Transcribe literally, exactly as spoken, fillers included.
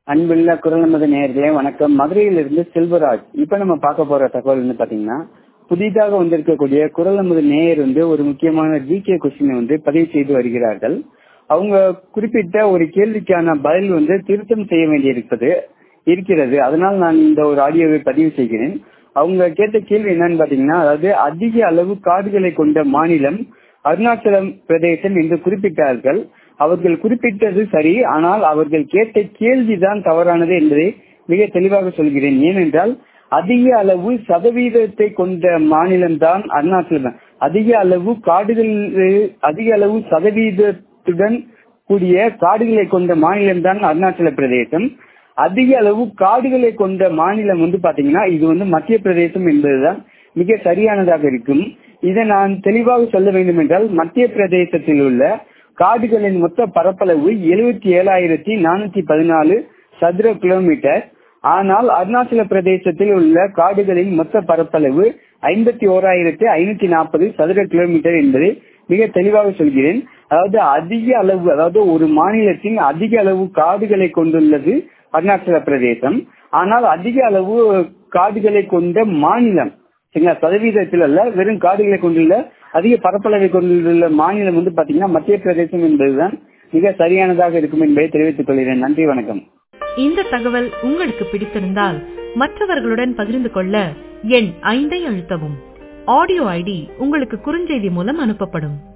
அன்புள்ள குரல் நமது நேயர்களே வணக்கம். மதுரையிலிருந்து செல்வராஜ். இப்ப நம்ம பார்க்க போற தகவல் வந்து பாத்தீங்கன்னா, புதிதாக வந்திருக்கக்கூடிய குரல் நமது நேயர் வந்து ஒரு முக்கியமான ஜிகே கொஸ்டினை வந்து பதிவு செய்து வருகிறார்கள். அவங்க குறிப்பிட்ட ஒரு கேள்விக்கான பதில் வந்து திருத்தம் செய்ய வேண்டியிருப்பது இருக்கிறது. அதனால் நான் இந்த ஒரு ஆடியோவை பதிவு செய்கிறேன். அவங்க கேட்ட கேள்வி என்னன்னு பாத்தீங்கன்னா, அதாவது அதிக அளவு காடுகளை கொண்ட மாநிலம் அருணாச்சலம் பிரதேசம் என்று குறிப்பிட்டார்கள். அவர்கள் குறிப்பிட்டது சரி, ஆனால் அவர்கள் கேட்ட கேள்விதான் தவறானது என்பதை மிக தெளிவாக சொல்கிறேன். ஏனென்றால் அதிக அளவு சதவீதத்தை கொண்ட மாநிலம் தான் அருணாச்சலம். அதிக அளவு காடுகள் அதிக அளவு சதவீதத்துடன் கூடிய காடுகளை கொண்ட மாநிலம் தான் அருணாச்சல பிரதேசம். அதிக அளவு காடுகளை கொண்ட மாநிலம் வந்து பாத்தீங்கன்னா இது வந்து மத்திய பிரதேசம் என்பதுதான் மிக சரியானதாக இருக்கும். இதை நான் தெளிவாக சொல்ல வேண்டும் என்றால், மத்திய பிரதேசத்தில் உள்ள காடுகளின் மொத்த பரப்பளவு எழுபத்தி ஏழாயிரத்தி நானூத்தி பதினாலு சதுர கிலோமீட்டர். ஆனால் அருணாச்சல பிரதேசத்தில் உள்ள காடுகளின் மொத்த பரப்பளவு ஐம்பத்தி ஓராயிரத்தி ஐநூத்தி நாற்பது சதுர கிலோமீட்டர் என்பதை மிக தெளிவாக சொல்கிறேன். அதாவது அதிக அளவு, அதாவது ஒரு மாநிலத்தின் அதிக அளவு காடுகளை கொண்டுள்ளது அருணாச்சல பிரதேசம். ஆனால் அதிக அளவு காடுகளை கொண்ட மாநிலம் சரிங்களா, சதவீதத்தில் அல்ல, வெறும் காடுகளை கொண்டுள்ள அதிக பரப்பளவை கொண்டுள்ள மாநிலம் வந்து பாத்தீங்கன்னா மத்திய பிரதேசம் என்பதுதான் மிக சரியானதாக இருக்கும் என்பதை தெரிவித்துக் கொள்கிறேன். நன்றி, வணக்கம். இந்த தகவல் உங்களுக்கு பிடித்திருந்தால் மற்றவர்களுடன் பகிர்ந்து கொள்ள எண் ஐந்தை அழுத்தவும். ஆடியோ ஐடி உங்களுக்கு குறுஞ்செய்தி மூலம் அனுப்பப்படும்.